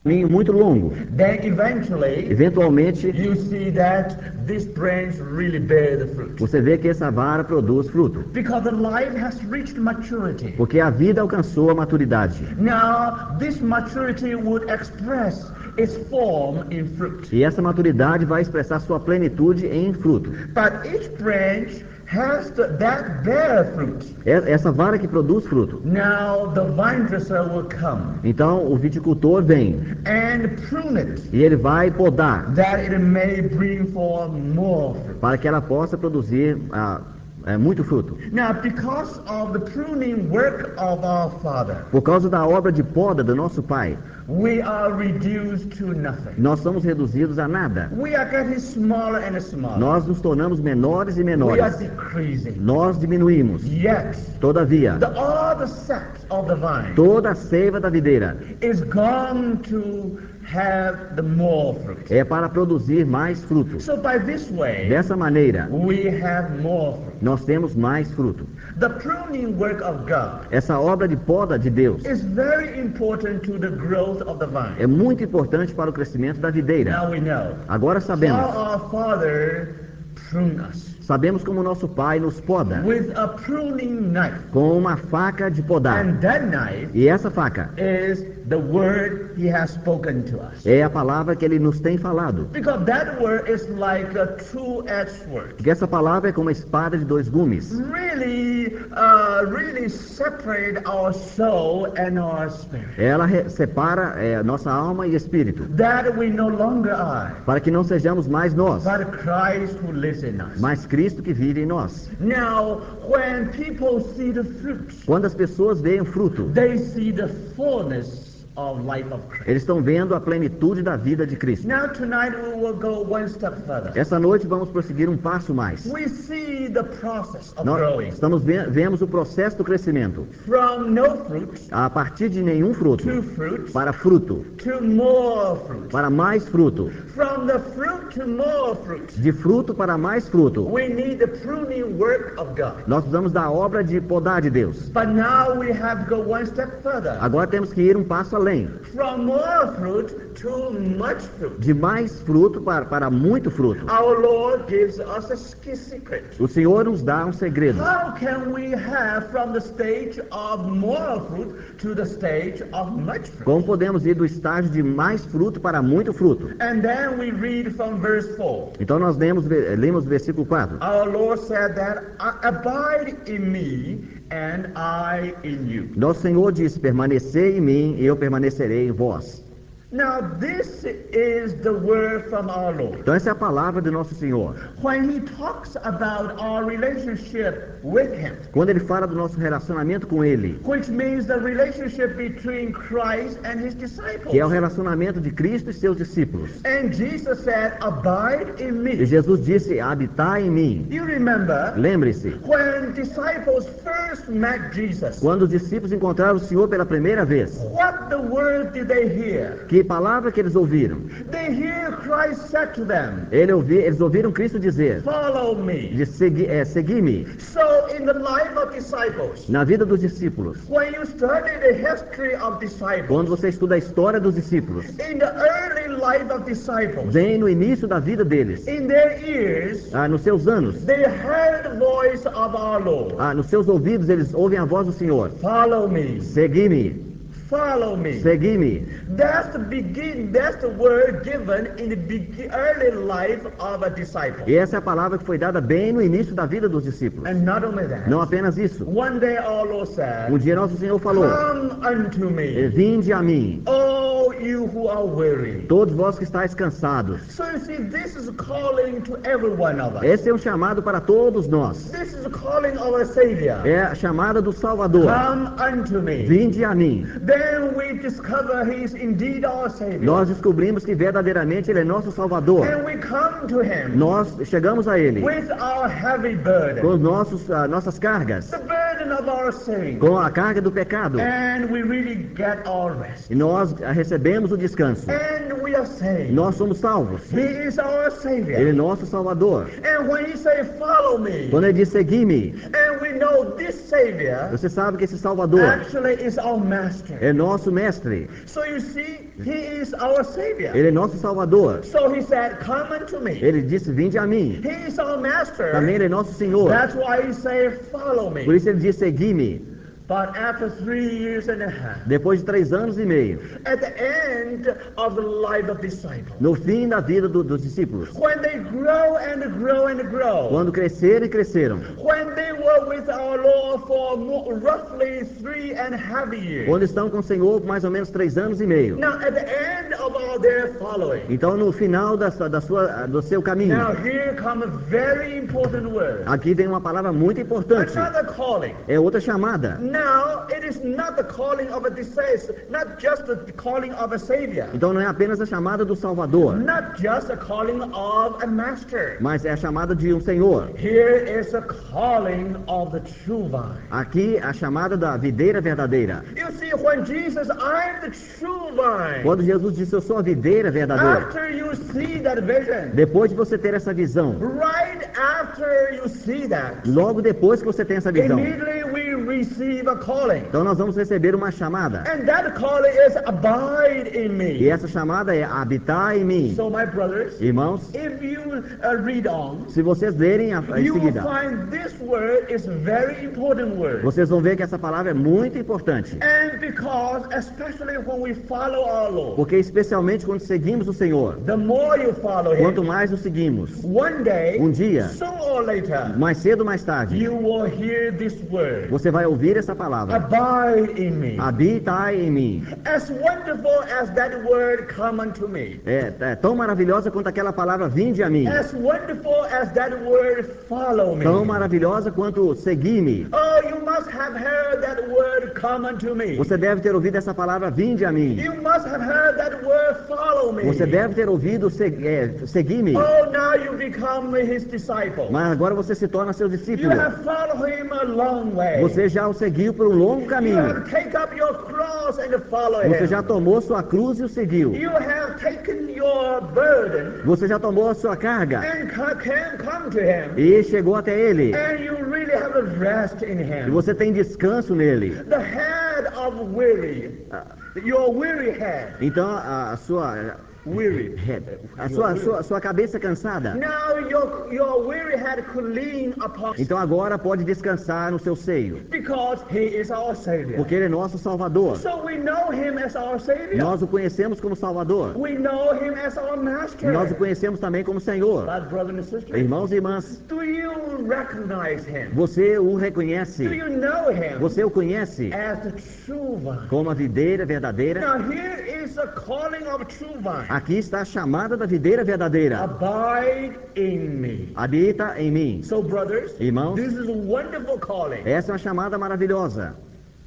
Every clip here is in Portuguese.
caminho muito longo. then eventually Eventualmente, you see that this branch really bear the fruit. você vê que essa vara produz fruto, Because the life has reached maturity. porque a vida alcançou a maturidade. Now, this maturity would express its form in fruit. E essa maturidade vai expressar sua plenitude em fruto. But each branch has that bear fruit. Essa vara que produz fruto. Now, the vine dresser will come Então, o viticultor vem and prune it e ele vai podar that it may bring forth more fruit. para que ela possa produzir muito fruto. Now, because of the pruning work of our Father, Por causa da obra de poda do nosso Pai, we are reduced to nothing. nós somos reduzidos a nada. We are getting smaller and smaller. Nós nos tornamos menores e We are menores. decreasing. Nós diminuímos. Yet, Todavia, all the sap of the vine toda a seiva da videira is gone to have the more fruit. é para produzir mais fruto. So by this way, Dessa maneira, we have more fruit. nós temos mais fruto. The pruning work of God Essa obra de poda de Deus is very important to the growth of the vine. é muito importante para o crescimento da videira. Now we know Agora how sabemos. our Father prune us Sabemos como nosso Pai nos poda with a pruning knife. com uma faca de podar. And that knife E essa faca is the word He has spoken to us. é a palavra que Ele nos tem falado. Because that word is like a two-edged sword. Porque essa palavra é como uma espada de dois gumes. Really separate our soul and our spirit. Ela separa nossa alma e espírito, That we no longer are, para que não sejamos mais nós, but Christ who lives in us. mas Cristo que vive em nós. Now, when people see the fruit, Quando as pessoas veem o fruto, they see the fullness of life of Christ. eles estão vendo a plenitude da vida de Cristo. Now tonight we will go one step further. Essa noite vamos prosseguir um passo mais. We see the process of Nós growing vemos o processo do crescimento. from no fruit A partir de nenhum fruto, to fruit para fruto, to more fruit. para mais fruto. From the fruit to more fruit. De fruto para mais fruto. We need the pruning work of God. Nós precisamos da obra de podar de Deus. But now we have to go one step further. Agora temos que ir um passo além. From more fruit to much fruit. De mais fruto para muito fruto. Our Lord gives us a secret. O Senhor nos dá um segredo. How can we have from the stage of more fruit to the stage of much fruit? Como podemos ir do estágio de mais fruto para muito fruto? And then we read from verse 4. Então nós lemos o versículo 4. Our Lord said that abide in me and I in you. Nosso Senhor disse: permanecei em mim e eu permanecerei em vós. Now this is the word from our Lord. Então essa é a palavra do nosso Senhor. When He talks about our relationship with Him, Quando Ele fala do nosso relacionamento com Ele, which means the relationship between Christ and His disciples. que é o relacionamento de Cristo e seus discípulos. And Jesus said, abide in me. E Jesus disse: habitai em mim. You remember Lembre-se, when disciples first met Jesus, quando os discípulos encontraram o Senhor pela primeira vez, what the word did they hear? que palavra que eles ouviram? They hear Christ said to them, Eles ouviram Cristo dizer: follow me. de segui-me. So in the life of disciples, Na vida dos discípulos, when you study the history of disciples, quando você estuda a história dos discípulos, in the early life of disciples, bem no início da vida deles, in their ears, nos seus anos, they heard the voice of our Lord. nos seus ouvidos, eles ouvem a voz do Senhor: Follow me. segui-me, Follow me. segui-me. That's the word given in the early life of a disciple. E essa é a palavra que foi dada bem no início da vida dos discípulos. And not only that, Não apenas isso. one day our Lord said, Um dia nosso Senhor falou: come unto me, vinde a mim, all you who are weary. todos vós que estáis cansados. So you see, this is calling to every one of us. Esse é um chamado para todos nós. This is calling our Savior. É a chamada do Salvador. Come unto me. Vinde a mim. Then we discover He is indeed our Savior. Nós descobrimos que verdadeiramente Ele é nosso Salvador. And we come to Him Nós chegamos a Ele with our heavy burden, com nossas cargas, the burden of our sin, com a carga do pecado. and we really get our rest. E nós recebemos temos o descanso. And we are saved. Nós somos salvos. He is our Ele é Savior. nosso Salvador. And when he say, follow me, Quando ele diz segui-me, and we know this Savior você sabe que esse Salvador actually is our Master. é nosso mestre. So you see, he is our Savior. Ele é nosso Salvador. So he said, come unto me. Ele disse, vinde a mim. He is our Master. Também ele é nosso Senhor. That's why he say, follow Por me. isso ele diz, segui-me. But after 3 years and a half, Depois de 3 anos e meio, at the end of the life of disciples, no fim da vida dos discípulos, when they grow and grow and grow, quando cresceram e cresceram, when they were with our Lord for roughly 3.5 years, quando estão com o Senhor por mais ou menos 3 anos e meio. now at the end of all their following, Então, no final do seu caminho, now here come a very important word, aqui vem uma palavra muito importante. another calling. É outra chamada. Now it is not the calling of a disciple, not just the calling of a Savior, Então, não é apenas a chamada do Salvador, not just a calling of a Master. mas é a chamada de um Senhor. Here is a calling of the true vine. Aqui, a chamada da videira verdadeira. You see, when Jesus, I'm the true vine, Quando Jesus disse, eu sou a videira verdadeira, after you see that vision, depois de você ter essa visão, right after you see that, logo depois que você tem essa visão, immediately we receive a calling. então nós vamos receber uma chamada. And that calling is abide in E me. essa chamada é habitar em mim. So my brothers, Irmãos, if you read on, se vocês lerem em you will seguida, find this word is very important word. vocês vão ver que essa palavra é muito importante. And because, especially when we follow our Lord, Porque especialmente quando seguimos o Senhor, the more you follow quanto Him, mais o seguimos, one day, um dia, sooner or later, mais cedo ou mais tarde, you will hear this word, você vai ouvir essa palavra. abide in me. Habitai em mim. As wonderful as that word come unto me, É tão maravilhosa quanto aquela palavra vinde a mim. as wonderful as that word follow me. Tão maravilhosa quanto segui-me. Oh, you must have heard that word come unto me. Você deve ter ouvido essa palavra vinde a mim. You must have heard that word follow me. Você deve ter ouvido segui-me. Oh, now you become his disciple. Mas agora você se torna seu You discípulo. have followed him a long way. Você já o seguiu por um longo You caminho. have taken up your cross and follow Você him. já tomou sua cruz e o seguiu. You have taken your burden Você já tomou a sua carga and can come to him. e chegou até ele. And you really have a rest in E him. você tem descanso nele. The head of weary, your weary head, Então a sua weary. sua cabeça cansada. Now your weary head could lean upon, Então agora pode descansar no seu seio, because he is our Savior. porque ele é nosso Salvador. So we know him as our Savior. Nós o conhecemos como Salvador. We know him as our Master. Nós o conhecemos também como Senhor. But brothers and sisters, Irmãos e irmãs, do you recognize him? você o Do reconhece. you know him Você o conhece as the true vine? como a videira verdadeira. Now here is a calling of true vine. Aqui está a chamada da videira verdadeira. Abide in me. Habita em mim. So brothers, Irmãos, this is a wonderful calling. essa é uma chamada maravilhosa.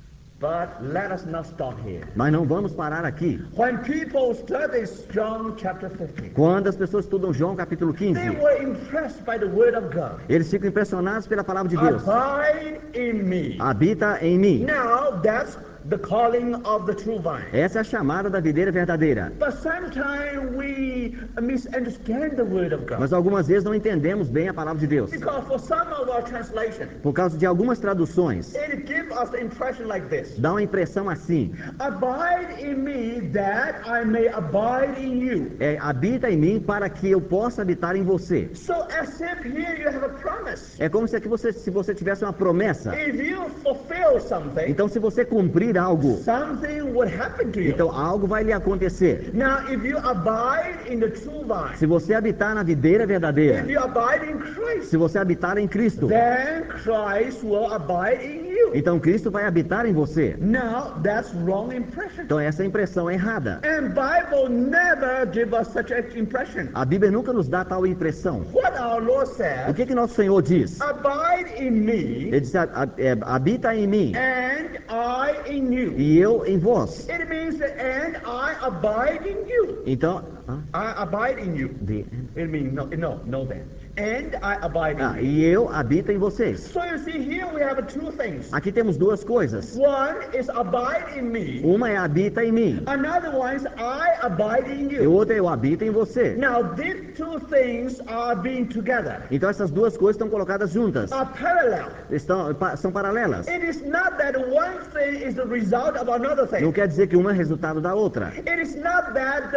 But let us not stop here. Mas não vamos parar aqui. When people study John chapter 15, Quando as pessoas estudam João capítulo 15, they were impressed by the word of God. eles ficam impressionados pela palavra de Deus. Abide in me. Habita em mim. Now that's the calling of the true vine. Essa é a chamada da videira verdadeira. But sometimes we misunderstand the word of God. Mas algumas vezes não entendemos bem a palavra de Deus. Because for some of our translation, Por causa de algumas traduções, it gives us the impression like this. dá uma impressão assim. Abide in me that I may abide in you. Habita em mim para que eu possa habitar em você. So as if here you have a promise. É como se você tivesse uma promessa. If you fulfill something, Então, se você cumprir algo, something would happen to you. então algo vai lhe acontecer. Now, if you abide in the true vine, Se você habitar na videira if verdadeira, you abide in Christ, se você habitar em Cristo, then Christ will abide in you. então Cristo vai habitar em você. Now, that's wrong impression. Então essa impressão é errada. And Bible never give us such an impression. A Bíblia nunca nos dá tal impressão. What our Lord O said, que nosso Senhor diz? abide in me Ele diz, habita em mim and I in you. e eu em vós. It means that and I abide in you. Então, I abide in you. the- It means no then. and I abide in you. E eu habito em vocês. So you see, here we have two things. Aqui temos duas coisas. One is abide in me. Uma é habita em mim. Another one is I abide in E you. outra eu habito em você. Now these two things are being together. Então essas duas coisas estão colocadas juntas. Are parallel. São paralelas. It is not that one thing is the result of another thing. Não quer dizer que uma é resultado da outra. It is not that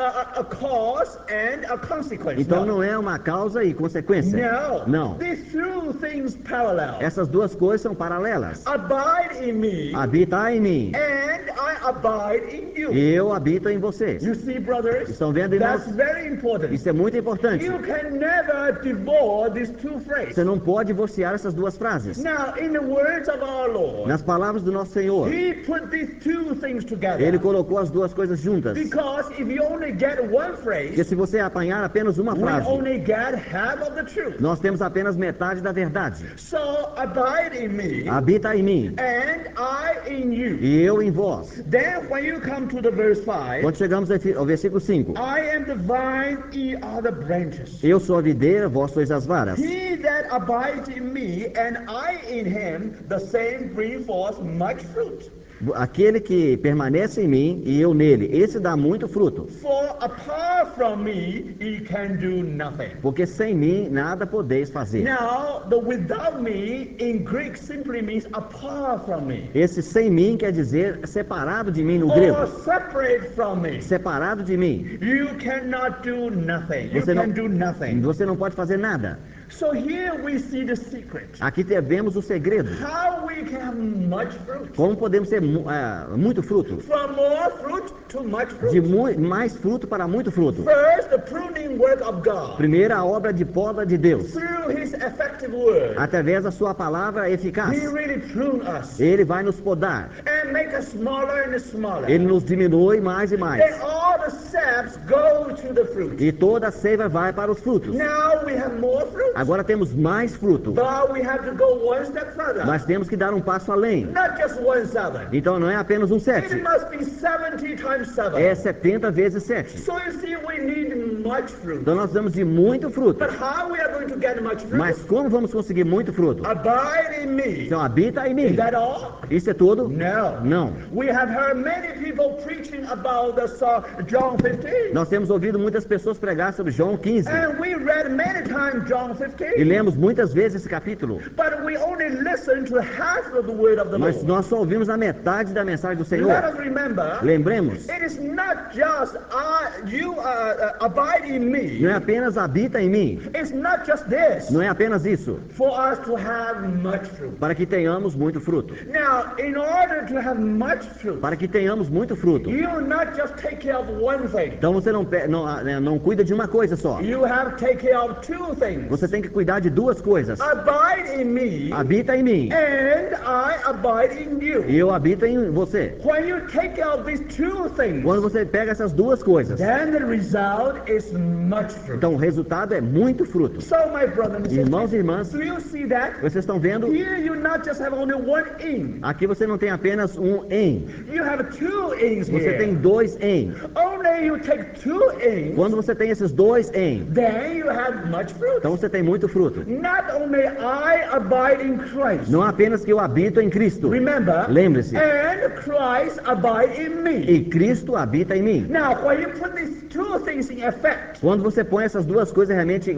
a cause and a consequence. Então não é uma causa e consequência. Não. These two things parallel. Essas duas coisas são paralelas. Abide in me. Habita em mim. And I abide in you. E eu habito em vocês. You see, brothers? Estão vendo, irmãos? That's very important. Isso é muito importante. You can never divorce these two phrases. Você não pode divorciar essas duas frases. Now, in the words of our Lord, Nas palavras do nosso Senhor, He put these two things together. Ele colocou as duas coisas juntas. Because if you only get one Porque phrase, se você apanhar apenas uma we frase, only get half of the truth. nós temos apenas metade da verdade. So abide in me, Habita em mim and I in you. e eu em vós. Then when you come to the verse 5, Quando chegamos ao versículo 5, I am the vine, ye are the branches. eu sou a videira, vós sois as varas. He that abides in me, and I in him, the same bring forth much fruit. Aquele que permanece em mim e eu nele, esse dá muito fruto. For apart from me, ye can do nothing. Porque sem mim nada podeis fazer. Now, the without me in Greek simply means apart from me. Esse sem mim quer dizer separado de mim no Or grego. separate from me. Separado de mim. You cannot do nothing. You Você can não, do nothing. você não pode fazer nada. So here we see the secret. Aqui vemos o segredo. How we can have much fruit. Como podemos ter muito fruto. From more fruit to much fruit. De mais fruto para muito fruto. First, the pruning work of God. Primeiro, a obra de poda de Deus. Through His effective word. Através da sua palavra eficaz. He really prune us. Ele vai nos podar. And make us smaller and smaller. Ele nos diminui mais e mais. Then all the saps go to the fruit. E toda a seiva vai para os frutos. Now we have more fruit. Agora temos mais fruto. But we have to go one step further. Mas temos que dar um passo além. Not just 1/7. Então não é apenas um It 7. must be 70 times 7. É 70 vezes 7. So you see, we need much fruit. Então nós precisamos de muito fruto. But how we are going to get much fruit? Mas como vamos conseguir muito fruto? Abide in me. Então habita em Is mim. that all? Isso é tudo? No. Não. We have heard many people preaching about the John 15. Nós temos ouvido muitas pessoas pregar sobre João 15. And we read many times John E 15. lemos muitas vezes esse capítulo. But we only listen to half of the word of the Mas Lord. nós só ouvimos a metade da mensagem do Let Senhor. us remember, Lembremos, it is not just you abide in me. não é apenas habita em mim. It's not just this. Não é apenas isso. For us to have much fruit. Para que tenhamos muito fruto. Now, in order to have much fruit, Para que tenhamos muito fruto. you not just take care of one thing. Então você não cuida de uma coisa só. You have to take care of two things. Você tem que cuidar de duas coisas. Abide in me, Habita em mim. and I abide in you. E eu habito em você. When you take care of these two things, Quando você pega essas duas coisas, then the result is much fruit. então o resultado é muito fruto. So, my brothers and Irmãos e sisters, irmãs, do you see that? vocês estão vendo? Here you not just have only one in. Aqui você não tem apenas um em. You have two ins Você here. tem dois em. Only you take two ins, Quando você tem esses dois em, then you have much fruit. então você tem muito fruto. Not only I abide in Christ. Não apenas que eu habito em Cristo. Remember, Lembre-se. and Christ abide in me. E Cristo habita em mim. Now, when you put these two things in effect, Quando você põe essas duas coisas realmente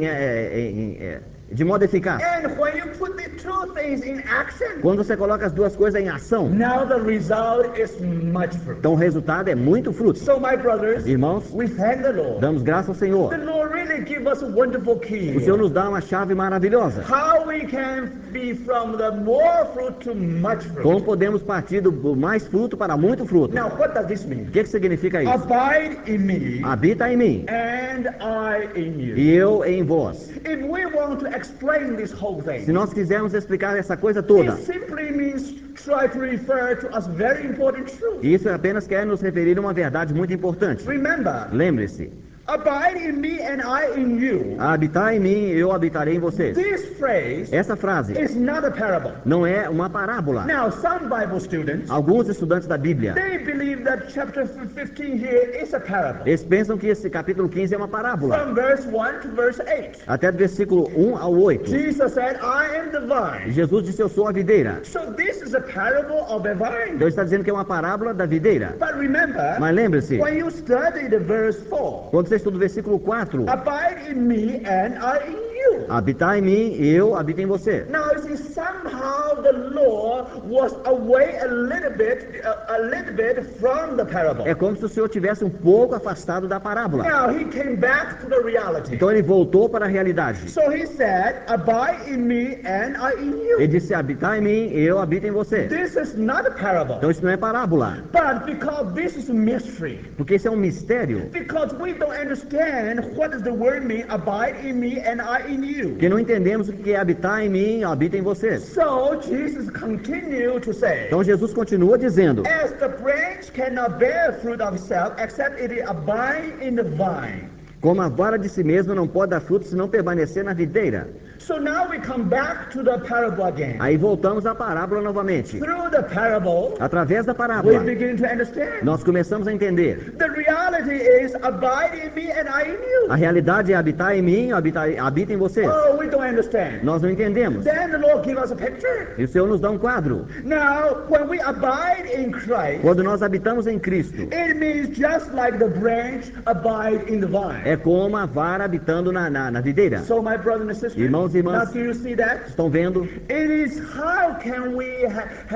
de modo eficaz. and when you put the two things in action, Quando você coloca as duas coisas em ação, now the result is much fruit. então o resultado é muito fruto. So, my brothers, Irmãos, we thank the Lord. damos graças ao Senhor. The Lord really give us a wonderful key. O Senhor nos dá uma chave maravilhosa. How we can be from the more fruit to much fruit. Como podemos partir do mais fruto para muito fruto? Now, what does this mean? O que significa isso? Abide in me, Habita em mim and I in you. e eu em vós. If we want to explain this whole thing, Se nós quisermos explicar essa coisa toda, it simply means try to refer to a very important truth. isso apenas quer nos referir a uma verdade muito importante. Remember, Lembre-se, Abide in me and I in you. Habitar em mim, eu habitarei em vocês. This phrase Essa frase is not a parable. não é uma parábola. Now, some Bible students, Alguns estudantes da Bíblia, they believe that chapter 15 here is a parable. eles pensam que esse capítulo 15 é uma parábola. From verse 1 to verse 8. Até do versículo 1 ao 8. Jesus said, I am the vine. Jesus disse, eu sou a videira. So this is a parable of a vine. Então ele está dizendo que é uma parábola da videira. But remember, Mas lembre-se, when you study the verse 4, quando você estuda o versículo 4, abide in me and I in you. habitar em mim e eu habito em você. Now, you see, somehow the law was away a little bit from the parable. É como se o Senhor tivesse um pouco afastado da parábola. Now, he came back to the reality. Então ele voltou para a realidade. So he said, abide in me and I in you. Ele disse, habitar em mim e eu habito em você. This is not a parable. Então isso não é parábola, But because this is a mystery, porque isso é um mistério. because we don't understand what does the word mean, abide in me and I in you. Porque não entendemos o que é habitar em mim e eu habito em vocês. So Jesus continued to say, Então Jesus continua dizendo, as the branch cannot bear fruit of itself except it abide in the vine. como a vara de si mesma não pode dar fruto se não permanecer na videira. So now we come back to the parable again. Aí voltamos à parábola novamente. Through the parable, Através da we parábola, begin to understand. nós começamos a entender. The reality is abide in me and I in you. A realidade é habitar em mim e eu habito em vocês. Oh, we don't understand. Nós não entendemos. Then the Lord give us a picture. E o Senhor nos dá um quadro. Now, when we abide in Christ, Quando nós habitamos em Cristo, it means just like the branch abide in the vine. é como a vara habitando na videira. So, my brothers and sisters, Irmãos e irmãs, now do you see that? estão vendo? It is how can we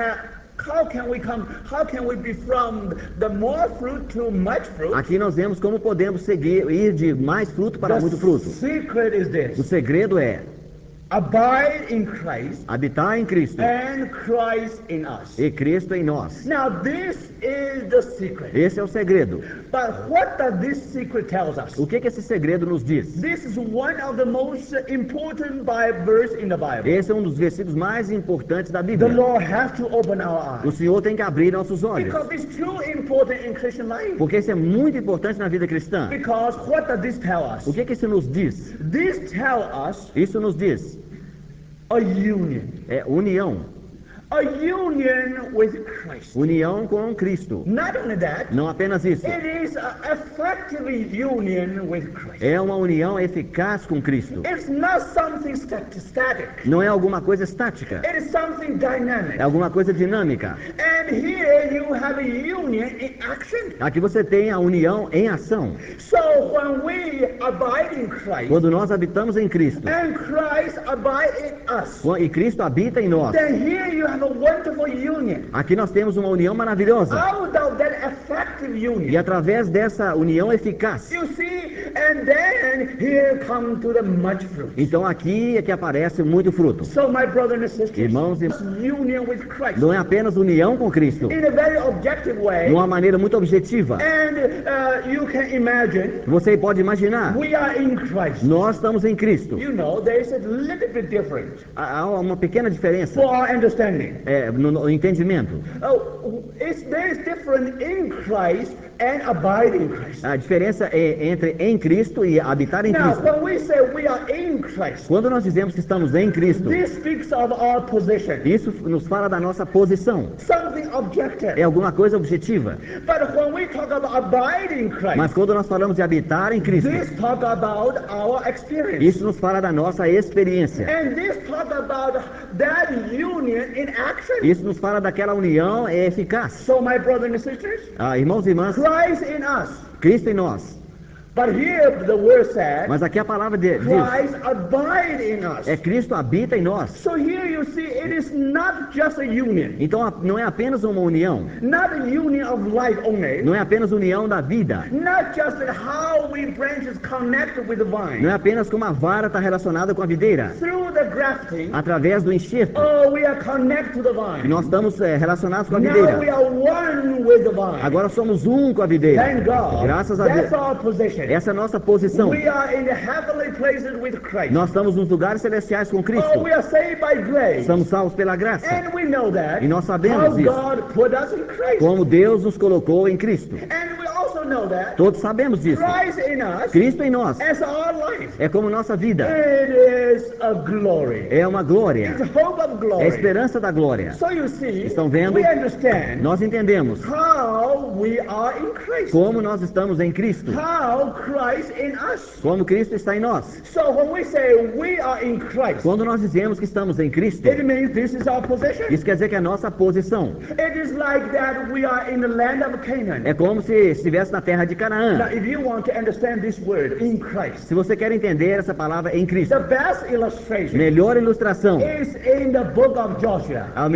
how can we be from the more fruit to much fruit? Aqui nós vemos como podemos ir de mais fruto para muito fruto. Secret is O this: segredo é abide in Christ habitar em Cristo and Christ in us. e Cristo em nós. Now this is the secret. Esse é o segredo. But what does this secret tells us? O que esse segredo nos diz? This is one of the most important verse in the Bible. Esse é um dos versículos mais importantes da The Bíblia. Lord has to open our O eyes Senhor tem que abrir nossos olhos, because it's too important in Christian life. porque isso é muito importante na vida cristã. Because what does this tell us? O que isso nos diz? This tells us Isso nos diz a union. é união. A union with Christ. União com Cristo. Not only that, Não apenas isso. it is an effective union with Christ. É uma união eficaz com Cristo. It's not something static. Não é alguma coisa estática. It is something dynamic. É alguma coisa dinâmica. And here you have a union in action. Aqui você tem a união em ação. So when we abide in Christ Quando nós habitamos em Cristo and Christ abide in us, e Cristo habita em nós, then here you have a wonderful union. aqui nós temos uma união maravilhosa. Out of that effective union, E através dessa união eficaz, you see, and then here come to the much fruit. então aqui é que aparece muito fruto. So my brothers and sisters, Irmãos e union with Christ não é apenas união com Cristo, in a very objective way. de uma maneira muito objetiva. And you can imagine Você pode imaginar, we are in Christ. nós estamos em Cristo. You know, there is a little bit different Há uma pequena diferença for our understanding. no entendimento. There is different in Christ and abide in Christ. A diferença é entre em Cristo e habitar em Now, Cristo. when we say we are in Christ, Quando nós dizemos que estamos em Cristo, this speaks of our position, isso nos fala da nossa posição. something objective. É alguma coisa objetiva. But when we talk about abide in Christ, Mas quando nós falamos de habitar em Cristo, this talk about our experience. isso nos fala da nossa experiência. And this talk about that union in action. Isso nos fala daquela união eficaz. So, my brothers and sisters, Irmãos e irmãs, Christ in us. Cristo em nós. But here the word said, Mas aqui a palavra diz, Christ abide in us. Cristo habita em nós. So here you see, it is not just a union, Então não é apenas uma união, not a union of life only, não é apenas união da vida, not just that how we branches connect with the vine. não é apenas como a vara está relacionada com a videira, Through the grafting, através do enxerto. we are connected to the vine. Nós estamos relacionados com a Now we videira. are one with the vine. Agora somos um com a videira. Thank God. Graças a That's Deus. our position. Essa é a nossa posição. We are in the heavenly places with Christ. Nós estamos nos lugares celestiais com Cristo. We are saved by grace. Somos salvos pela graça. And we know that E nós sabemos how isso. God put us in Christ. Como Deus nos colocou em Cristo. And we also know that. Todos sabemos disso. Christ in us Cristo em nós as our life. é como nossa vida. It is a glory. É uma glória. It's hope of É a glory. esperança da glória. So you see, Estão vendo? we understand Nós entendemos how we are in Christ. como nós estamos em Cristo. How Christ in us. Como Cristo está em nós. So when we say we are in Christ, Quando nós dizemos que estamos em Cristo, it means this is our position. isso quer dizer que é a nossa posição. It is like that we are in the land of Canaan. É como se estivesse na terra de Now, Canaã. if you want to understand this word, in Christ, Se você quer entender essa palavra em Cristo, the best illustration melhor ilustração, is in the book of Joshua. o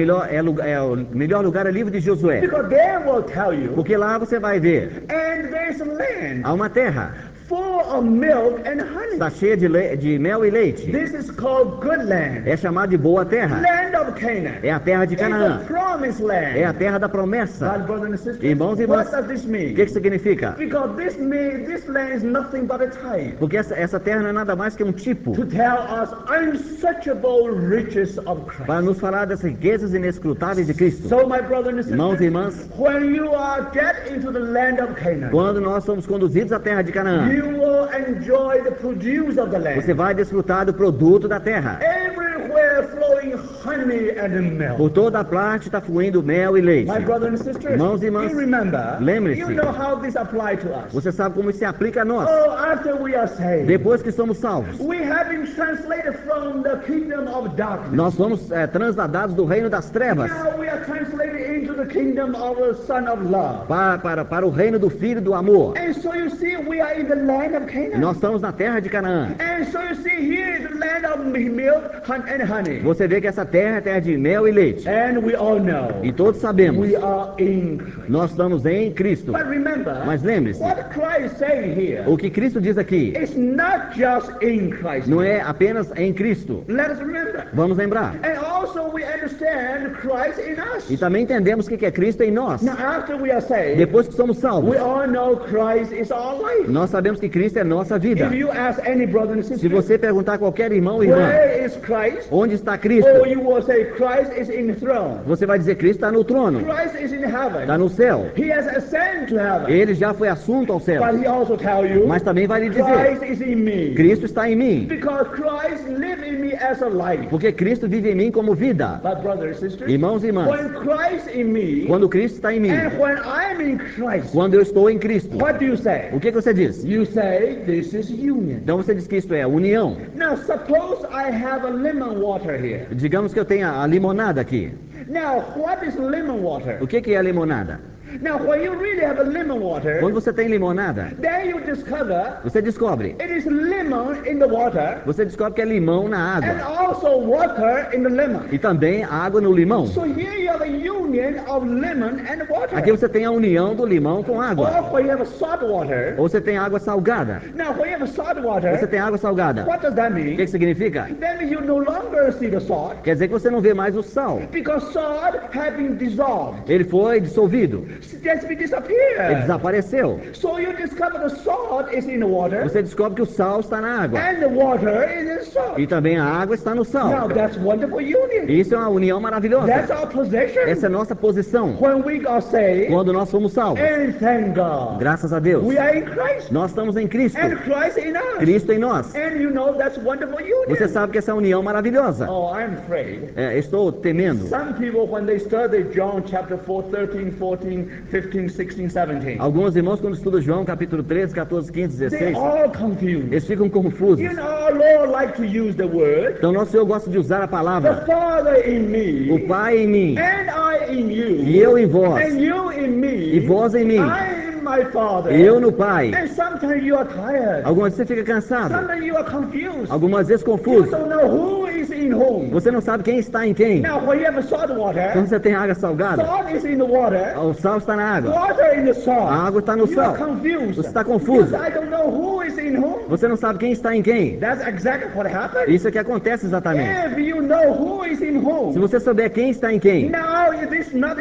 melhor lugar é o livro de Josué. Because there will tell you, Porque lá você vai ver, and there's a land há uma terra, full of milk and honey. está cheia de mel e leite. This is called good land. É chamada de boa terra. Land of Canaan. É a terra de It's Canaã. the promised land. É a terra da promessa. God, brothers and sisters, Irmãos e irmãs, what does this mean? O que significa? Because this land is nothing but a type Porque essa terra não é nada mais que um tipo to tell us unsearchable riches of Christ. para nos falar das riquezas inescrutáveis de Cristo. So, my brothers and sisters, Irmãos e irmãs, when you are get into the land of Canaan, quando nós somos conduzidos à terra de Canaã, you will enjoy the produce of the land. você vai desfrutar do produto da terra. Everywhere flowing honey and milk. Por toda parte está fluindo mel e leite. My brothers and sisters, Irmãos e irmãs, you remember, lembre-se. you know how this applies to us. Você sabe como isso se aplica a nós. Oh, after we are saved, Depois que somos salvos, we have been translated from the kingdom of darkness. nós somos transladados do reino das trevas Now we are translated into the kingdom of the Son of Love. para o reino do Filho do amor. And so you see, we are in the land of Canaan. Nós estamos na terra de Canaã. And so you see, here is the land of milk and honey. Você vê que essa terra é terra de mel e leite. And we all know E todos sabemos, we are in Christ. nós estamos em Cristo. But remember, Mas lembre-se, what Christ is saying here o que Cristo diz aqui is not just in Christ. não é apenas em Cristo. Let us remember. Vamos lembrar. And also we understand Christ in us. E também entendemos o que é Cristo em nós. Now after we are saved, Depois que somos salvos, we all know Christ is our life. nós sabemos que Cristo é nossa vida. If you ask any brother and Se sister, você perguntar a qualquer irmão ou irmã, where is Christ? onde está Cristo? Or you will say Christ is in the throne. Você vai dizer Cristo está no trono, Christ is in heaven. está no céu. He has ascended to heaven. Ele já foi assunto ao céu. But he also tell you, Mas também vai lhe dizer, Christ is in me. Cristo está em mim. Because Christ lives in me as a life. Porque Cristo vive em mim como vida. But brothers and sisters, Irmãos e irmãs, when Christ in me, quando Cristo está em mim, and when I'm in Christ, quando eu estou em Cristo, what do you say? o que você diz? You say this is union. Então você diz que isto é união. Now suppose I have a lemon water here. Digamos que eu tenha a limonada aqui. Now what is lemon water? O que é a limonada? Now when you really have a lemon water, Quando você tem limonada, then you discover você descobre. it is lemon in the water Você descobre que é limão na and água. also water in the lemon. E também água no limão. So here you have a union of lemon and water. Aqui você tem a união do limão com água. Or when you have a salt water. Ou você tem água salgada. Now when you have a salt Você water, tem água salgada. what does that O mean? que significa? Then you no longer see the salt Quer dizer que você não vê mais o sal. because salt has been dissolved. Ele foi dissolvido. Just be Ele disappeared. desapareceu. So you discover the salt is in the water Você descobre que o sal está na água. and the water is in salt. E também a água está no Now sal. that's wonderful union. Isso é uma união That's maravilhosa. our position. Essa é a nossa posição When we got saved, quando nós somos salvos. and thank God, Graças a Deus. we are in Christ, Nós estamos em Cristo. and Christ in us. Cristo em nós. And you know that's wonderful Você union. sabe que essa união maravilhosa. Oh, I'm afraid. Estou temendo. Some people, when they study John chapter 4, 13, 14, 15, 16, 17, Alguns irmãos, quando estudam João, capítulo 13, 14, 15, they're 16, all confused. eles ficam confusos. You know, our Lord likes to use the word, Então, nosso Senhor gosta de usar a the palavra, Father in me, o Pai em mim, and I in you, e eu em vós, and you in me, e vós em mim, I in my Father. e eu no Pai. And sometimes you are tired. Algumas vezes você fica cansado, Sometimes you are confused. algumas vezes You confuso. don't know who is in whom. Você não sabe quem está em quem. Now, when you have a salt Quando water, você tem água salgada, salt is in the water, o sal está na água, water in the salt. a água está no You sal. are confused. Você está confuso. Because I don't know who is in whom. Você não sabe quem está em quem. That's exactly what happened. Isso é que acontece exatamente. If you know who is in Se whom, você souber quem está em quem, now this is not a union.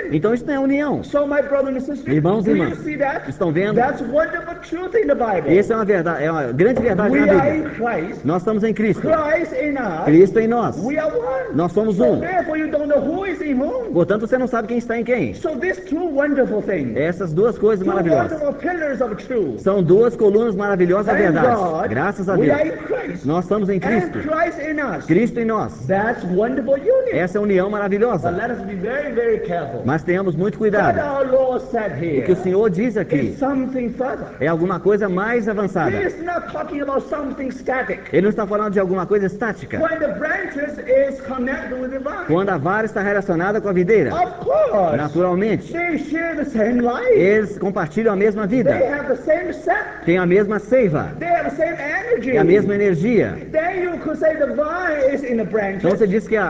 Então isso não é união. So, my brother and sister, Irmãos e do you irmãs, see that? estão vendo? That's wonderful truth in the Bible. Isso é uma verdade, é uma grande verdade na We are in Bíblia. Christ. Nós estamos em Cristo. Christ in us. Cristo em nós. We are one. Nós somos So um. therefore you don't know who is in whom. Portanto, você não sabe quem está em quem. So these two wonderful things. Essas duas coisas Two maravilhosas wonderful pillars of truth. são duas colunas maravilhosas da Thank verdade. God, Graças a we Deus. are in Christ. Nós estamos em And Cristo. Christ in us. Cristo em nós. That's wonderful union. Essa é a união But maravilhosa. let us be very, very careful. Mas tenhamos muito What cuidado. our Lord said O que o here Senhor diz aqui is something further. é alguma coisa mais He avançada. is not talking about something static. Ele não está falando de alguma coisa estática. When the branches is connected with the vine. Quando a vara está relacionada com a videira. Of course. Naturalmente. They share the same life. Eles compartilham a mesma They vida. have the same scent. Têm a mesma seiva. They have the same energy. É a mesma energia. Then you could say the vine is in the branches. Então você diz que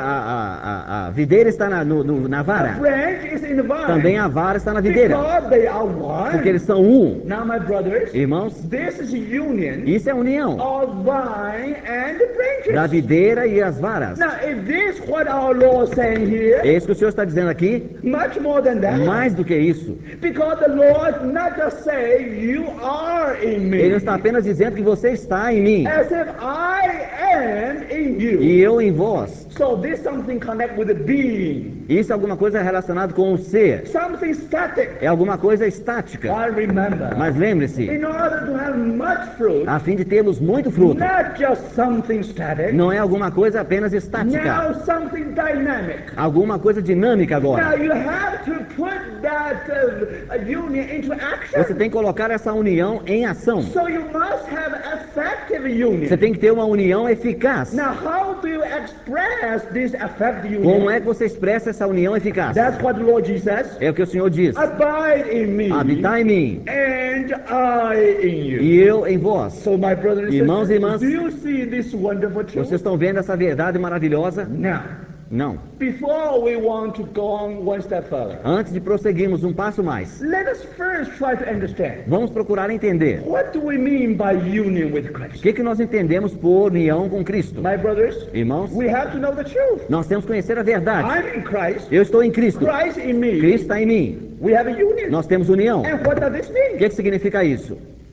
a videira está na The vara. branch is in the vine. Também a vara está na videira. Because they are one. Porque eles são um. Now, my brothers, Irmãos, this is union isso é união of vine and the branches. da videira e as varas. Now, is this what our Lord is saying here? É isso que o Senhor está dizendo aqui. Much more than that. Mais do que isso. Because the Lord not just say you are in me. Ele não está apenas dizendo que você está em mim As if I am in you. e eu em vós. So this something connect with the being. Isso é alguma coisa relacionada com o ser. Something static. É alguma coisa estática. I remember. Mas lembre-se, In order to have much fruit, a fim de termos muito fruto, not just something static. não é alguma coisa apenas estática. Now something dynamic. Alguma coisa dinâmica Now agora. you have to put that union into action. Você tem que colocar essa união em ação. So you must have effective union. Você tem que ter uma união eficaz. Now how do you express this effective union? Como é que você expressa essa união eficaz? That's what the Lord Jesus says. É o que o Senhor diz. Abide in me. Habitar em mim And I in you. e eu em vós. So my brothers and Irmãos e sisters, irmãs, do you see this wonderful truth? Vocês estão vendo essa verdade maravilhosa? Now, Não. before we want to go on one step further, Antes de prosseguirmos um passo mais, let us first try to understand vamos procurar entender what do we mean by union with o Christ. que nós entendemos por união com Cristo. My brothers, Irmãos, we have to know the truth. nós temos que conhecer a verdade. I'm in Christ, Eu estou em Cristo. Christ in me. Cristo está em mim. We have a union. Nós temos união. And what does this O mean? que significa isso?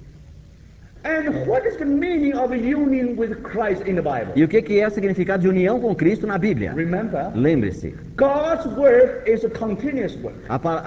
And what is the meaning of a union with Christ in the Bible? E o que é o significado de união com Cristo na Bíblia? Remember, Lembre-se, God's work is a continuous work.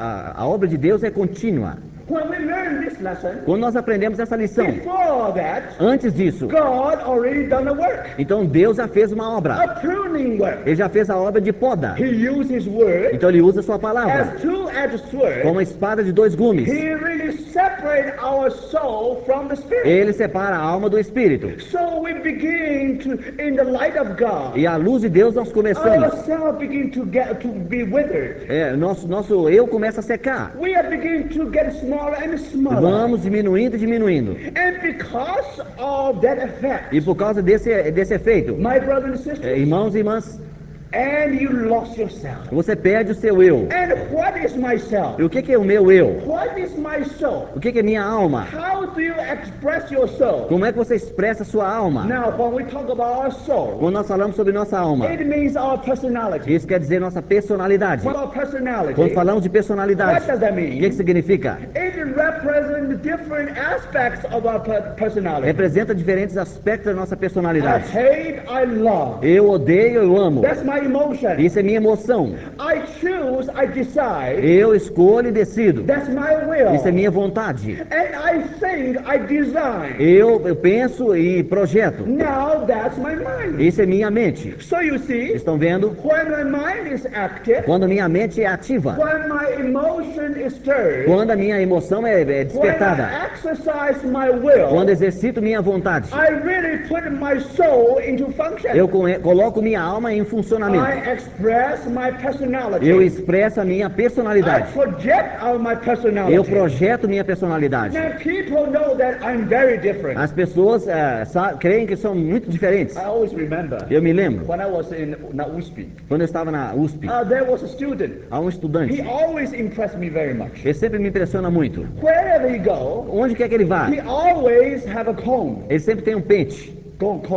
a obra de Deus é contínua. When we learn this lesson, Quando nós aprendemos essa lição, before that, antes disso, God already done a work, então Deus já fez uma obra. a pruning work. Ele já fez a obra de poda. He used His word Então ele usa a sua palavra as two-edged sword. como uma espada de dois gumes. He really separated our soul from the spirit. Ele separa a alma do espírito. So we begin to, in the light of God, E à luz de Deus nós começamos. ourselves begin to be withered. Nosso eu começa a secar. We are beginning to get smaller and smaller. Vamos diminuindo e diminuindo. And because of that effect, E por causa desse efeito, my brothers and sisters, irmãos e irmãs, and you lost yourself. você perde o seu eu. And what is myself? E o que é o meu eu? What is my soul? O que é minha alma? How do you express your soul? Como é que você expressa a sua alma? Now, when we talk about our soul, Quando nós falamos sobre nossa alma, it means our personality. isso quer dizer nossa personalidade. What our personality? Quando falamos de What personalidade, does that o mean? que significa? It represents different aspects of our personality. Representa diferentes aspectos da nossa I personalidade. hate, I love. Eu odeio, eu amo. That's my emotion. Isso é minha emoção. I choose, I decide. Eu escolho e decido. That's my will. Isso é minha vontade. And I think, I design. Eu penso e projeto. Now that's my mind. Isso é minha mente. So you see, Estão vendo? when my mind is active, Quando minha mente é ativa. when my emotion is stirred, Quando a minha emoção é when despertada. I exercise my will, Quando exercito minha vontade. I really put my soul into function. Eu coloco minha alma em funcionamento. I express my personality. Eu expresso a minha I personalidade. project out my personality. Eu projeto minha personalidade. Now people know that I'm very different. As pessoas creem que são muito diferentes. I always remember Eu me lembro, when I was in USP, quando eu estava na USP, there was a student. há um He estudante. always impressed me very much. Ele sempre me impressiona muito. Wherever he go, Onde quer que ele vá, he always have a comb. ele sempre tem um pente. Comb.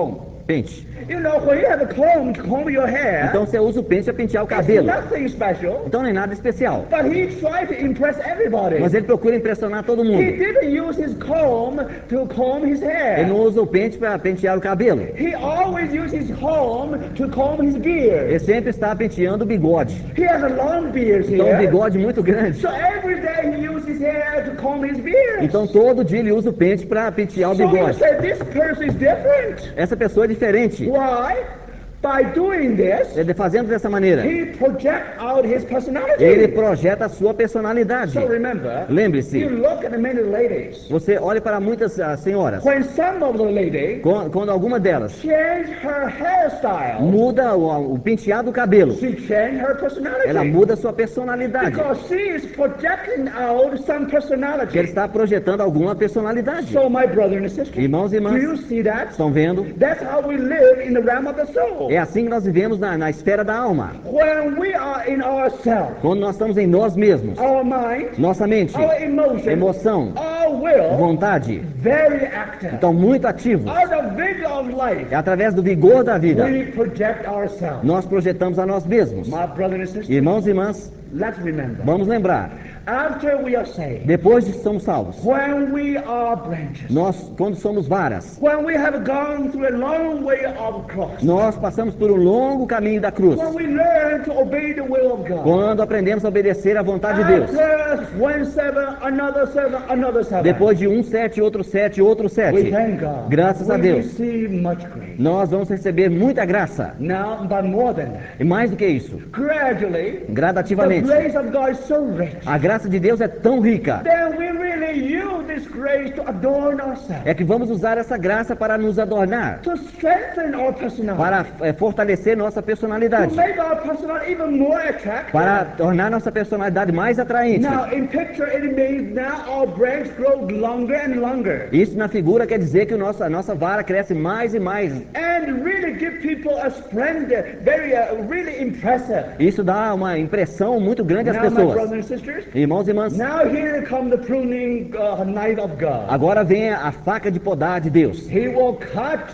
Pente. You know, when you have a comb to comb your hair, Então você usa o pente para pentear o it's cabelo. nothing special. Então não é nada especial. But he tried to impress everybody. Mas ele procura impressionar todo He mundo. didn't use his comb to comb his Ele não hair. usa o pente para pentear o cabelo. He always uses his comb to comb his Ele beard. sempre está penteando o bigode. He has a long beard Então um here. bigode muito grande. So every day he uses his hair to comb his beard. Então todo dia ele usa o pente para pentear o So you bigode. say this person is different. Essa pessoa é diferente. Why? By doing this, Ele fazendo dessa maneira, he projects out his personality. ele projeta a sua personalidade. So remember, Lembre-se, you look at many ladies. você olha para muitas senhoras. When some of the ladies Quando alguma delas change her hairstyle, muda o penteado do cabelo, she change her personality. ela muda a sua personalidade. Because she is projecting out some Porque ele personality. está projetando alguma personalidade. So my brother and sister, Irmãos e do you irmãs, see that? estão vendo? That's how we live in the realm of the soul. É assim que nós vivemos na esfera da alma. When we are in ourselves, Quando nós estamos em nós mesmos, our mind, nossa mente, our emotion, emoção, our will, vontade, very active. estão muito ativos. Out of vigor of life, É através do vigor da vida. we project ourselves. Nós projetamos a nós mesmos. My brother and sister, Irmãos e irmãs, let's remember. vamos lembrar, After we are saved, depois de que somos salvos, when we are branches, quando somos varas, when we have gone through a long way of cross, nós passamos por um longo caminho da cruz. when we learn to obey the will of God, Quando aprendemos a obedecer à vontade de Deus. after 1 7, another 7, another 7, Depois de um 7, outro 7, outro we 7, thank God. graças a We Deus, receive much grace. nós vamos receber muita graça. Now, but more than that, E mais do que isso, gradually, the gradativamente, grace of God is so rich. a graça de Deus é tão rica, Then we really use this grace to adorn ourselves, é que vamos usar essa graça para nos adornar, to strengthen our personality, para fortalecer nossa to personalidade, make our personality even more attractive. para tornar nossa personalidade mais atraente. Now, in picture, it means now our branch grows longer and longer, Isso na figura quer dizer que a nossa vara cresce mais e mais. and really give people a splendor, very, really impressive. Isso dá uma impressão muito grande às Now, my brothers pessoas. and sisters, Irmãos e irmãs, now here comes the pruning knife of God. agora vem a faca de podar de Deus. He will cut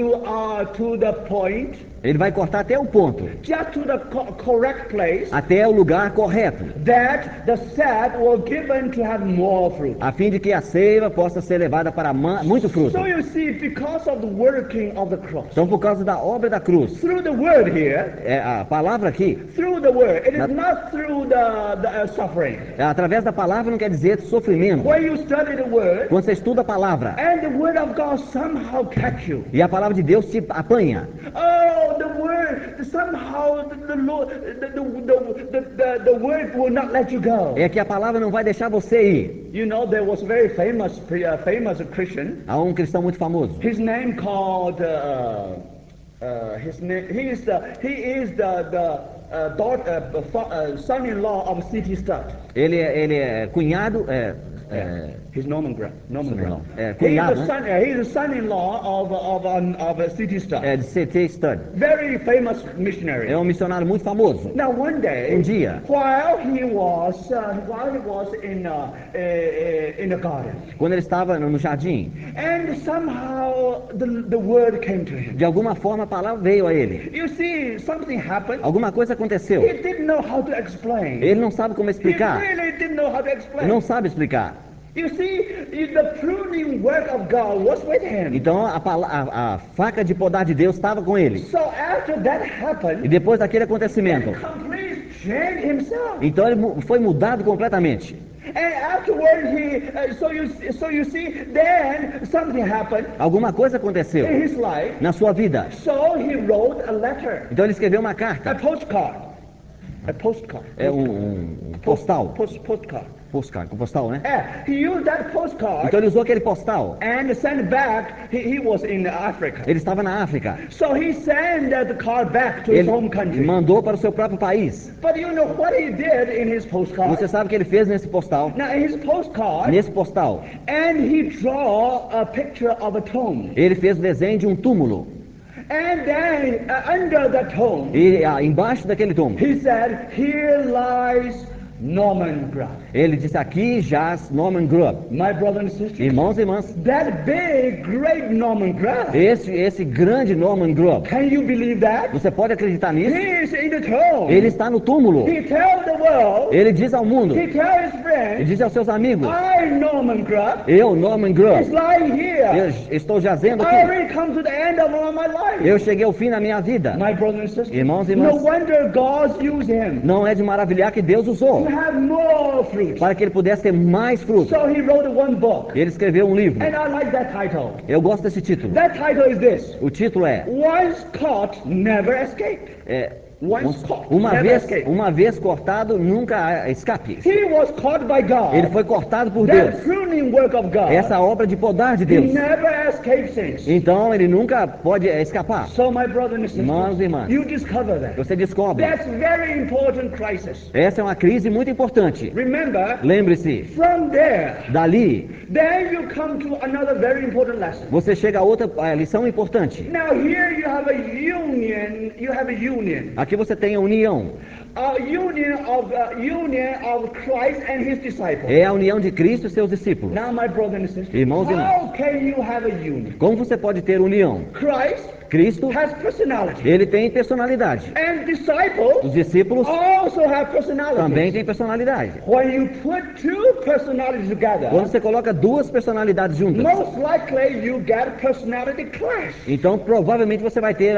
to the point, Ele vai cortar até o ponto, just to the correct place, até o lugar correto, that the set will given to have more fruit. a fim de que a seiva possa ser levada para muito fruto. So you see, because of the working of the cross, Então, por causa da obra da cruz, through the word here, a palavra aqui, through the word, it is not through the suffering. através da palavra não quer dizer sofrimento. When you study the word, Quando você estuda a palavra and the word of God somehow catch you. e a palavra de Deus te apanha, Oh, the word somehow the Lord, the word will not let you go. é que a palavra não vai deixar você ir. You know, there was a very famous Christian. Há um cristão muito famoso. His name called his name. He is the son-in-law of C.T. Studd. Ele é cunhado, He's Norman Grant. Norman Son-in-law. Grant. Cunhado, He's the son-in-law of C.T. Studd. de C.T. Studd. Very famous missionary. É um missionário muito famoso. Now one day, dia, while he was in the garden, quando ele estava no jardim, and somehow the word came to him. de alguma forma a palavra veio a ele. You see, something happened. Alguma coisa aconteceu. He didn't know how to explain. Ele não sabe como He explicar. really didn't know how to Ele explain. não sabe explicar. You see, the pruning work of God was with him. Então a faca de podar de Deus estava com ele. So after that E happened, depois daquele acontecimento, he completely changed himself. então ele foi mudado completamente. And afterward, so you see, then something happened Alguma coisa aconteceu in his life. na sua vida. So he wrote a letter, Então ele escreveu uma a carta, postcard, a postcard. um postal, Postcard. postal, né? He used that postcard Então ele usou aquele postal. and sent back. He was in Africa, Ele estava na África. so he sent the card back to his Ele home country. mandou para o seu próprio país. But you know what he did in his Você postcard? sabe o que ele fez nesse postal? Now in his postcard, Nesse postal, and he draw a picture of a tomb, ele fez o desenho de um túmulo. and then under the tomb, E embaixo daquele túmulo, he said, "Here lies Norman Grubb. Ele disse: aqui jaz Norman Grubb. My brothers and sisters, Irmãos e irmãs, that big, great Norman Grubb. esse grande Norman Grubb, Can you believe that? você pode acreditar nisso? He is in the tomb. Ele está no túmulo. He tells the world, Ele diz ao mundo, he tells his ele friends, diz aos seus amigos: I, Norman Grubb, eu, Norman is Grubb, lying here. eu estou jazendo I aqui. already come to the end of my life. Eu cheguei ao fim da minha vida. My brothers and sisters, Irmãos e no irmãs, wonder God used him não é de maravilhar que Deus to usou have more fruit. para que ele pudesse ter mais fruto. So he wrote one book. Ele escreveu um livro. And I like that title. Eu gosto desse título. That title is this: O título é, Once caught, never escaped. Once caught, never escaped. uma vez cortado, nunca há escape. He was caught by God. Ele foi cortado por Deus. That pruning work of God. Essa obra de podar de He Deus. never escaped since. Então ele nunca pode escapar. So my brother and Irmãos sisters, e irmãs, you discover that. você descobre. That's very important crisis. Essa é uma crise muito importante. Remember, Lembre-se, from there, dali then you come to another very important lesson. você chega a outra lição importante. Now here you have a union. You have a union. Aqui você tem a união. A union of Christ and his disciples. É a união de Cristo e seus discípulos. Now, my brother and sister, Irmãos e how can you have a union? Como você pode ter união? Christ Cristo, has personality, ele tem personalidade. and disciples Os discípulos also have personality. também têm personalidade. When you put two personalities together, Quando você coloca duas personalidades juntas, most likely you get personality clash. então provavelmente você vai ter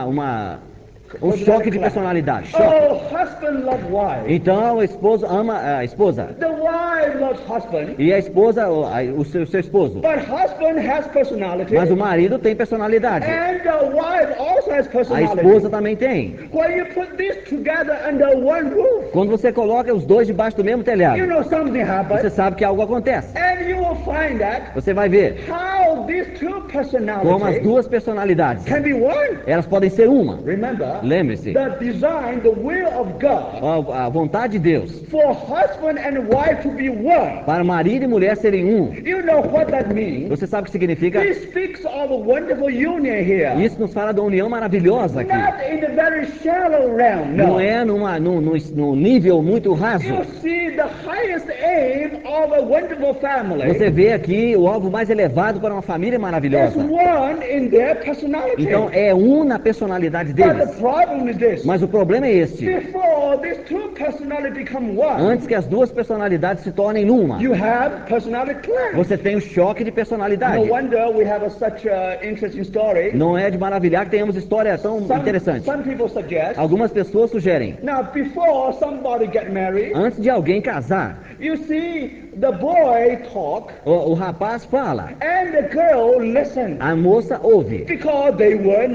um choque de personalidade. Choque. Oh, husband loves wife. Então o esposo ama a esposa The wife loves husband, e a esposa o seu esposo. but husband has personality, Mas o marido tem personalidade. and the wife also has A personality. esposa também tem. When you put these together under one roof, Quando você coloca os dois debaixo do mesmo telhado, you know something você happens, sabe que algo acontece. and you will find that Você vai ver how these two como as personalities duas personalidades, can be one. elas podem ser uma. Remember, Lembre-se, the design, the will of God a vontade de Deus for husband and wife to be one. para marido e mulher serem um. You know what that means? Você sabe o que significa? He speaks of a wonderful union here. Isso nos fala da união maravilhosa aqui. Not in the very shallow realm, Não no. é num nível muito raso. You see the highest aim of a wonderful family Você vê aqui o alvo mais elevado para uma família is maravilhosa. one in their personality. Então é um na personalidade But the deles. problem is this. Mas o problema é este. Before these two personalities become one, Antes que as duas personalidades se tornem numa, you have personality clash. você tem o choque de No personalidade. wonder we have such an interesting story. Não é de maravilhar que tenhamos história tão interessante. Some people suggest, Algumas pessoas sugerem, now before somebody get married, antes de alguém casar, you see the boy talk o rapaz fala, and the girl listen, a moça ouve. because they were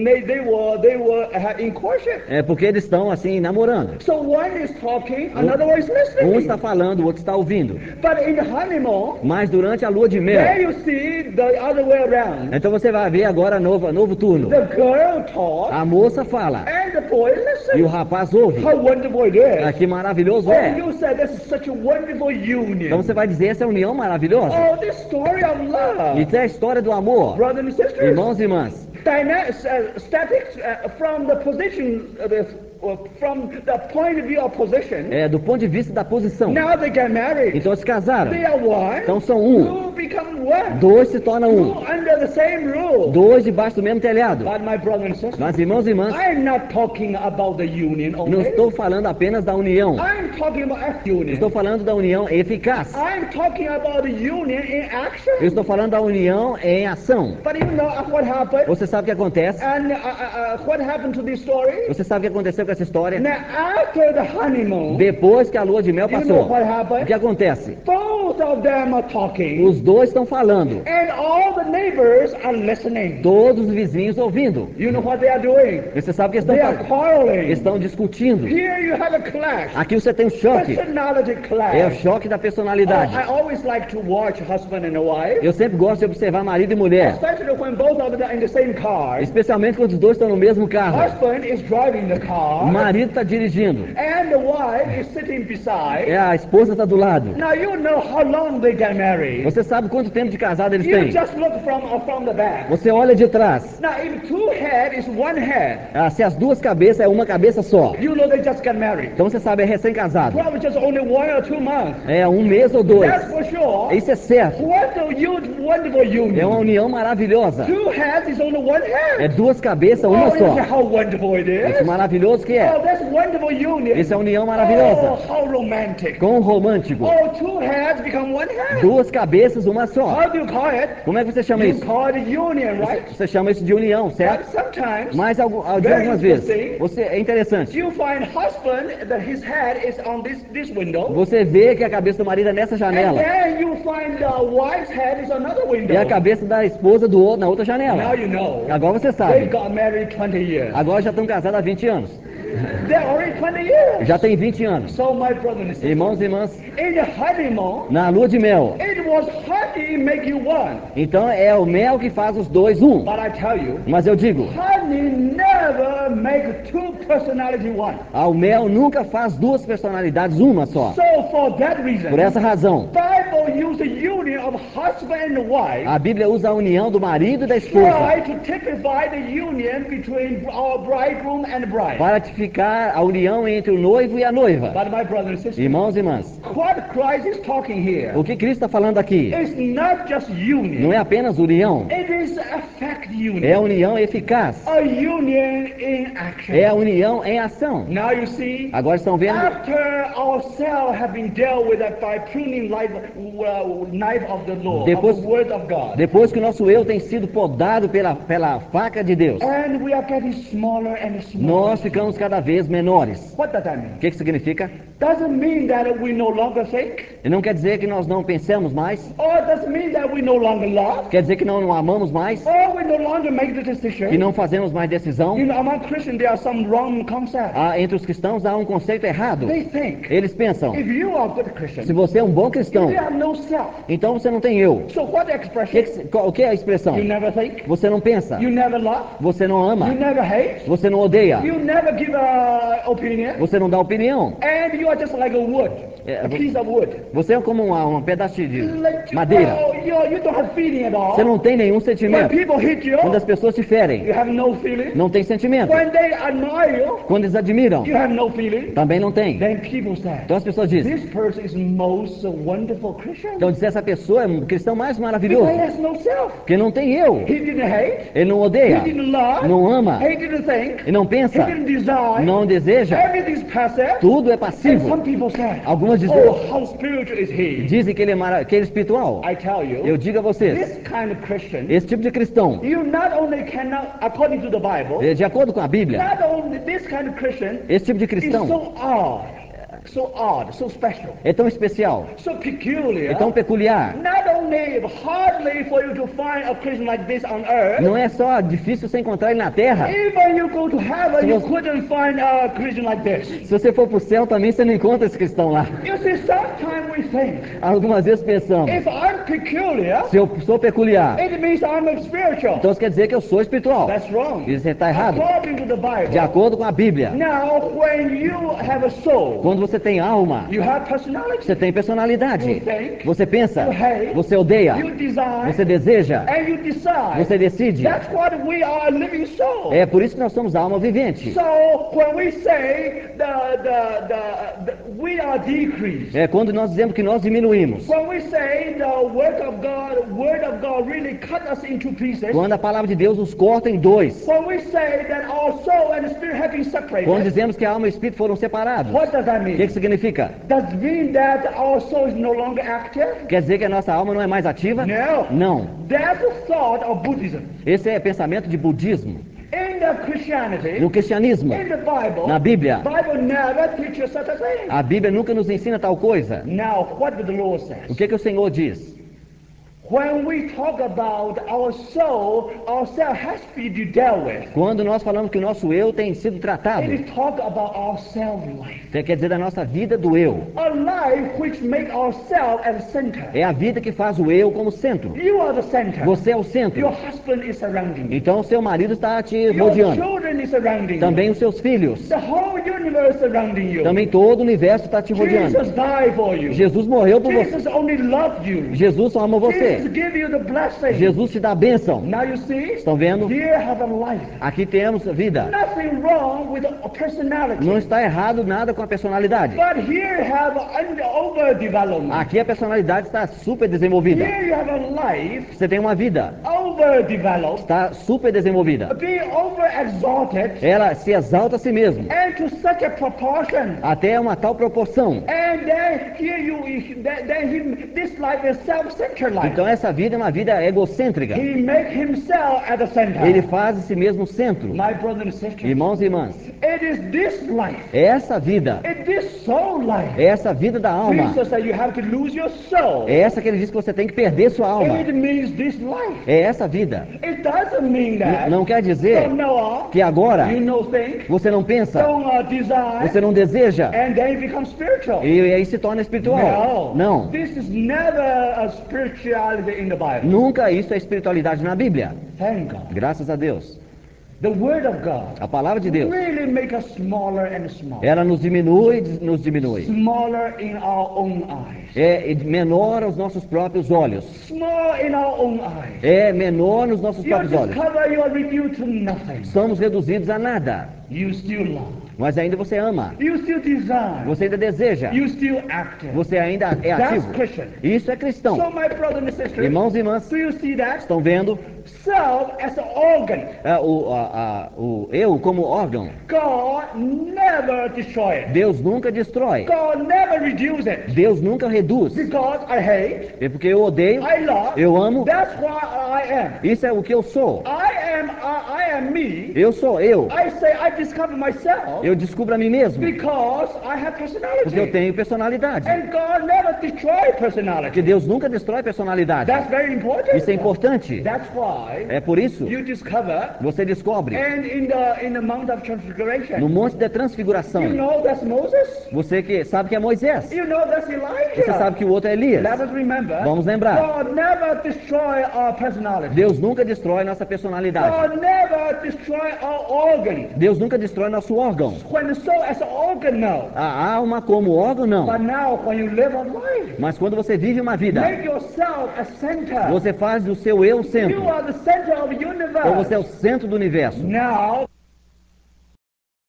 in courtship. É porque eles estão assim namorando. So one is talking, another one is Um listening. está falando, o outro está ouvindo. But in the honeymoon, Mas durante a lua de there mel, you see the other way around. então você vai ver agora novo turno. The girl talks A moça fala and the boy e o listens. rapaz ouve. How wonderful it is. Ah, que maravilhoso Oh, é. you said this is such a wonderful union. Então você vai dizer, essa é a união maravilhosa. Oh, this story of love. Isso é a história do amor. Brothers and sisters, Irmãos e irmãs, statics from the position, from the point of view of position. do ponto de vista da posição. Now they get married. Então se casaram. They are one. Então são um. Two become one. Dois se tornam Two um. under the same rule. Dois debaixo do mesmo telhado. But my brother and sister, Mas irmãos e irmãs, I'm not talking about the union não only. estou falando apenas da união. I'm talking about union. Estou falando da união eficaz. I'm talking about the union in action. Eu estou falando da união em ação. But you know what happened? Você sabe o que acontece? And what happened to this story? Você sabe o que aconteceu com essa história? Now after the honeymoon, Depois que a lua de mel you know passou, what o happened? que acontece? Both of them are talking, Os dois estão falando. and all the neighbors are listening. Todos os vizinhos ouvindo. You know what they are doing? Você sabe o que They estão are fazendo? quarreling. Estão discutindo. Here you have a clash, Aqui você tem um choque. personality É o clash. choque da Oh, personalidade. I always like to watch husband and wife, Eu sempre gosto de observar marido e mulher. especially when both of them are in the same car. Especialmente quando os dois estão no mesmo carro. Husband is driving the O car, marido está dirigindo. and the wife is sitting beside. A esposa está do lado. Now you know how long they get married. Você sabe quanto tempo tempo de casado eles You têm? just look from the back. Você olha de trás. Now, if two head is one head, Se as duas cabeças é uma cabeça só, you know they just got married. então você sabe, é recém-casado. Probably just only 1 or 2 months. É um mês ou dois. That's for sure. Isso é certo. What a wonderful É uma union. união maravilhosa. Two heads is only one É head. duas cabeças, uma Oh, you say só. how wonderful it Isso is. maravilhoso que é. Oh, that's wonderful union. Isso é união Oh, maravilhosa. how romantic. Com romântico. Oh, two heads become one head. Duas cabeças, uma só. How do you call it? Como é que você chama You isso? call it union, right? Você chama isso de união, But certo? sometimes, Mas de very algumas vezes, interesting, é interessante. you find husband that his head is on this window, Você vê que a cabeça do marido é nessa and janela. then you find the wife's head is another window. E a cabeça da esposa do outro na outra janela. Now you know. Agora você They sabe. got married 20 years. Agora já estão casados há 20 anos. They're already 20 years. Já tem 20 anos. So my brother and sister, Irmãos e irmãs, in the honeymoon, na lua de mel. it was honey make you one. Então é o mel que faz os dois um. But I tell you, Mas eu digo, honey never make two personality one. o mel nunca faz duas personalidades uma só. So for that reason, Por essa razão, Bible use the union of husband and wife. a Bíblia usa a união do marido e da esposa Try to typify the union between our bridegroom and bride. para ratificar a união entre o noivo e a noiva. But my brother and sister, Irmãos e irmãs, what Christ is talking here o que Cristo está falando aqui is not just union. não é apenas união, It is effect union. é a união eficaz, A union in action. é a união em ação. Now you see, Agora estão vendo? after our cell have been dealt with by pruning knife of the law, Depois- of the word of God, Depois que o nosso eu tem sido podado pela faca de Deus, and we are getting smaller and smaller. nós ficamos cada vez menores. What does that mean? O que significa? Doesn't mean that we no longer think, E não quer dizer que nós não pensamos mais, or doesn't mean that we no longer love, quer dizer que não amamos mais, or we no longer make the que decision. não fazemos mais decisão. You know, among Christians there are some wrong concepts. Entre os cristãos há um conceito errado. They think Eles pensam, if you are a good se Christian, você é um bom cristão, you have no self. então você não tem eu. So what the expression? O que é a expressão? You never think, Você não pensa, you never love, você não you ama, never hate, você não odeia, you never give a opinion, você não dá opinião. and you are just like a wood, a piece of wood. Você é como um pedaço de Like, madeira. oh, you don't have feeling at all. Você não tem nenhum When sentimento. people hit you, Quando as pessoas te ferem, you have no feeling. não tem sentimento. When they admire you, Quando eles admiram, you have no feeling. também não tem. Then people say, Então as pessoas dizem, this person is most wonderful Christian. então dizer essa pessoa é um cristão mais Because maravilhoso, he has no self. porque não tem eu. He didn't hate. Ele não He odeia, didn't love. não ama, He didn't think. e não He pensa, didn't desire. não deseja. Everything's passive. Tudo é And passivo. some people say, Algumas dizem, oh, how spiritual is he? dizem que ele é espiritual. I tell you, Eu digo a vocês, this kind of Christian, esse tipo de cristão, you not only cannot, according to the Bible, de acordo com a Bíblia, not only this kind of Christian esse tipo de is cristão so odd, so special, é tão especial, so peculiar. é tão peculiar. Not only hardly for you to find a Christian like this on earth, Não é só difícil você encontrar ele na terra. even you go to heaven, Se you você- couldn't find a Christian like this. Se você for para o céu também, você não encontra esse cristão lá. You see, sometimes we think, Algumas vezes pensamos, if I'm peculiar, se eu sou peculiar, it means I'm spiritual. então isso quer dizer que eu sou espiritual. That's wrong. Isso está errado. According to the De Bible. acordo com a Bíblia, Now, when you have a soul, quando você tem alma, you have personality. você tem personalidade. You think, Você pensa, you hate, você odeia, you desire, você deseja, and you decide. você decide. That's what we are, a living soul. É por isso que nós somos alma vivente. So when we say we are decreased, É quando nós dizemos que nós diminuímos. when we say the word of God really cut us into pieces, Quando a palavra de Deus nos corta em dois. when we say that our soul and spirit have been Quando separated, dizemos que a alma e o espírito foram separados. what does that O que mean? significa? Does it mean that our soul is no longer active? Quer dizer que a nossa alma não é mais ativa? No. Não. That's the thought of Buddhism. Esse é pensamento de budismo. In the Christianity, No cristianismo, in the Bible, na Bíblia, Bible never teaches such a thing. a Bíblia nunca nos ensina tal coisa. Now, what did the Lord say? O que o Senhor diz? When we talk about our soul has to be dealt with. Quando nós falamos que o nosso eu tem sido tratado, It talk about our self-life. quer dizer da nossa vida do eu. A life which make ourselves as center. É a vida que faz o eu como centro. You are the center. Você é o Your centro. husband is surrounding you. Então o seu marido está te Your rodeando. children is surrounding you. Também os seus filhos. The whole universe surrounding you. Também todo o universo está te rodeando. Jesus died for you. Jesus morreu por você. Jesus only loved you. Jesus só ama você. Jesus give you the blessing. Jesus te dá a bênção. Now you see? Estão vendo? Here have a life. Aqui temos a vida. Nothing wrong with a personality. Não está errado nada com a personalidade. But here have overdevelopment. Aqui a personalidade está super desenvolvida. Here you have a life Você tem uma vida, overdeveloped, está super desenvolvida. being overexalted, Ela se exalta a si mesmo, and to such a proportion. até uma tal proporção. And then here this life is self-centered life. Então essa vida é uma vida egocêntrica. He make himself at the center. Ele faz de si mesmo o centro. My brothers and sisters, Irmãos e irmãs, it is this life, é essa vida, it is soul life. é essa vida da alma. Jesus said you have to lose your soul. É essa que ele diz que você tem que perder sua alma. It means this life. É essa vida. It doesn't mean that. Não quer dizer From now on, que agora you know think, você não pensa, don't desire, você não deseja, and then it becomes spiritual. e aí se torna espiritual. Não. This is never a spirituality in the Bible. Nunca isso é espiritualidade na Bíblia. Thank God. Graças a Deus. The Word of God A palavra de Deus, really make us smaller and smaller. ela nos diminui, nos diminui. Smaller in our own eyes. É menor aos nossos próprios olhos. Small in our own eyes. É menor nos nossos You próprios olhos. discover you are reduced to nothing. Somos reduzidos a nada. You still love. Mas ainda você ama. You still desire. Você ainda deseja. You still active. Você ainda é That's ativo. Christian. Isso é cristão. So my brother and sister, Irmãos e irmãs, do you see that? estão vendo Self as an organ. o eu como órgão. God never destroy it. Deus nunca destrói. God never reduce it. Deus nunca reduz. Because I hate, É porque eu odeio, I love, eu amo. that's why I am. Isso é o que eu sou. I am me. Eu sou eu. I say I discover myself Eu descubro a mim mesmo. because I have personality. Porque eu tenho personalidade. And God never destroy personality. Porque Deus nunca destrói personalidade. That's very important. Isso é importante. That's why É por isso you discover, você descobre and in the Mount of Transfiguration, no Monte da Transfiguração. you know that's Moses. Você que sabe que é Moisés. You know that's Elijah. Você sabe que o outro é Elias. Let us remember. Vamos lembrar. God never destroy our personality. Deus nunca destrói nossa personalidade. God never destroy our organ. Deus nunca destrói nosso órgão. When the soul as an organ, no. A alma como órgão, não. But now, when you live a life, Mas quando você vive uma vida, make yourself a center. você faz do seu eu o centro. You are the center of the Então universe. você é o centro do universo. Now,